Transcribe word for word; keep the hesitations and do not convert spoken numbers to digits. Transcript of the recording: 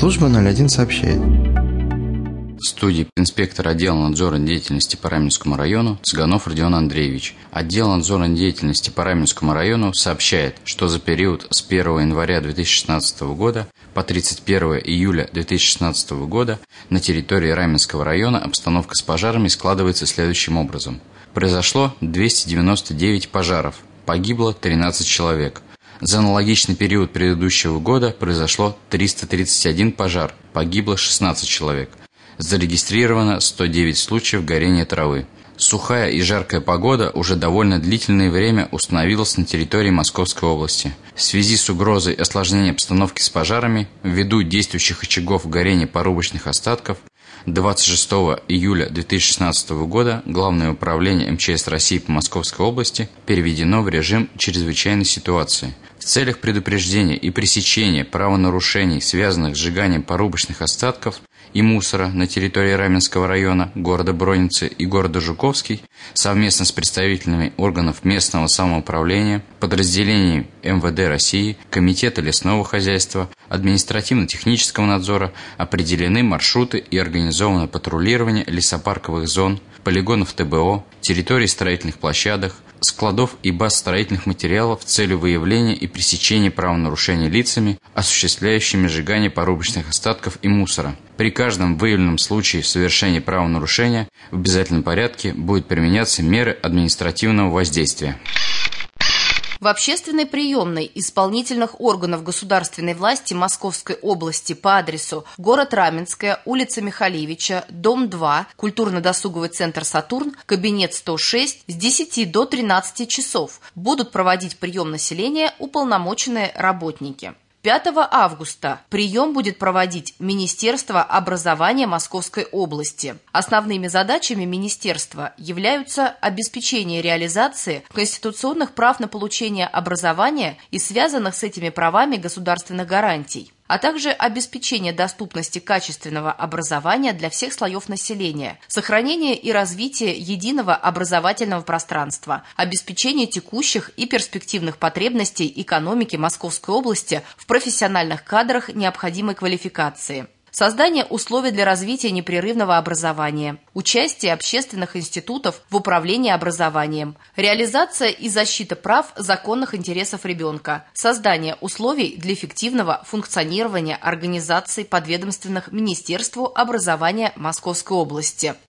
Служба ноль один сообщает. В студии инспектор отдела надзора деятельности по Раменскому району Цыганов Родион Андреевич. Отдел надзора деятельности по Раменскому району сообщает, что за период с первого января две тысячи шестнадцатого года по тридцать первое июля две тысячи шестнадцатого года на территории Раменского района обстановка с пожарами складывается следующим образом. Произошло двести девяносто девять пожаров, погибло тринадцать человек. За аналогичный период предыдущего года произошло триста тридцать один пожар, погибло шестнадцать человек. Зарегистрировано сто девять случаев горения травы. Сухая и жаркая погода уже довольно длительное время установилась на территории Московской области. В связи с угрозой осложнения обстановки с пожарами, ввиду действующих очагов горения порубочных остатков, двадцать шестого июля две тысячи шестнадцатого года Главное управление эм че эс России по Московской области переведено в режим чрезвычайной ситуации. В целях предупреждения и пресечения правонарушений, связанных с сжиганием порубочных остатков и мусора на территории Раменского района, города Бронницы и города Жуковский, совместно с представителями органов местного самоуправления, подразделений эм вэ дэ России, Комитета лесного хозяйства, административно-технического надзора определены маршруты и организовано патрулирование лесопарковых зон, полигонов тэ бэ о, территорий строительных площадок, складов и баз строительных материалов с целью выявления и пресечения правонарушений лицами, осуществляющими сжигание порубочных остатков и мусора. При каждом выявленном случае совершения правонарушения в обязательном порядке будут применяться меры административного воздействия. В общественной приемной исполнительных органов государственной власти Московской области по адресу город Раменская, улица Михалевича, дом два, культурно-досуговый центр «Сатурн», кабинет сто шесть, с десяти до тринадцати часов будут проводить прием населения уполномоченные работники. пятого августа прием будет проводить Министерство образования Московской области. Основными задачами министерства являются обеспечение реализации конституционных прав на получение образования и связанных с этими правами государственных гарантий, а также обеспечение доступности качественного образования для всех слоев населения, сохранение и развитие единого образовательного пространства, обеспечение текущих и перспективных потребностей экономики Московской области в профессиональных кадрах необходимой квалификации, создание условий для развития непрерывного образования, участие общественных институтов в управлении образованием, реализация и защита прав законных интересов ребенка, создание условий для эффективного функционирования организаций подведомственных Министерству образования Московской области.